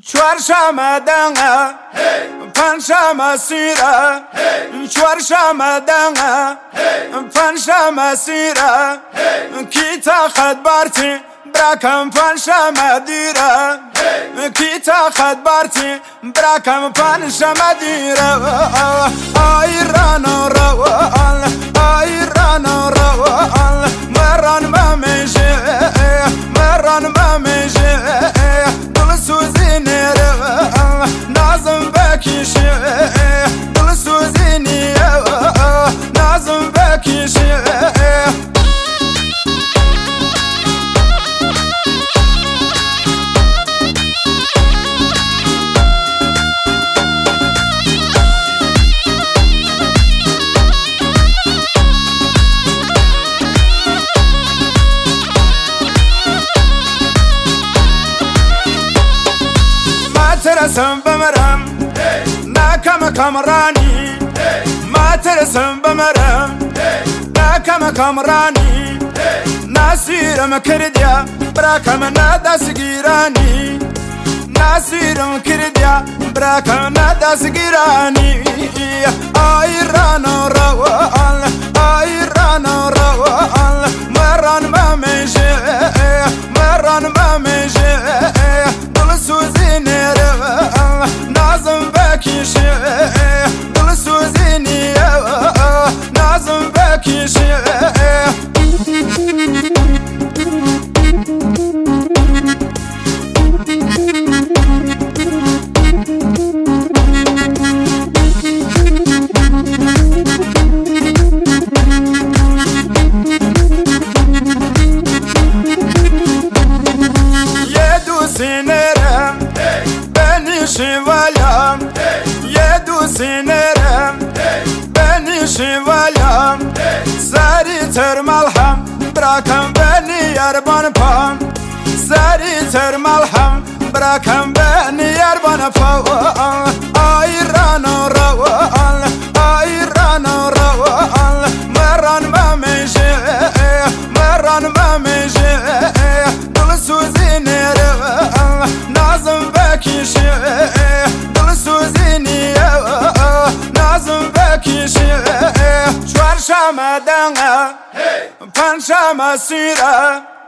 چوارشەمە دەنگە پەنجشەمە سیرە چوارشەمە دەنگە پەنجشەمە سیرە کیتە خەتبارتی براکەم پەنجشەمە دیرە کیتە خەتبارتی براکەم پەنجشەمە دیرە ئایڕانە ڕەوەڵ ئایڕانە ڕەوەڵ مەڕان بەمێژێ مەڕان بەمێژێ دڵسوزی نێرە نازم بەکیشێ دڵسوزی نییە نازم بەکیشێ ترسم بمرم ناکەم کەمڕانی ما ترسم بمرم ناکەم کەمڕانی ناسیرم کردیا براکەم نادەستگیرانی ناسیرم کردیا براکەم نادەستگیرانی ئایڕانە ڕەوەڵ ئایڕانە ڕەوەڵ مەڕان بەمێژێ مەڕان بەمێژێ دڵسوزی نێرە نازم بەکیشێ دڵسوزی نییە نازم بەکیشێ سینرم بنیشیوالم یه دو سینرم بنیشیوالم سری تر ملهم براکم بنی اربان پام سری تر ملهم براکم بنی اربان پام آیرانو روال آیرانو روال مران بمیشه مران بمیشه دلسوزی نره نازم بکیشه دلسوزی نیه نازم بکیشه چوارشەمە دەنگە پەنجشەمە سیرە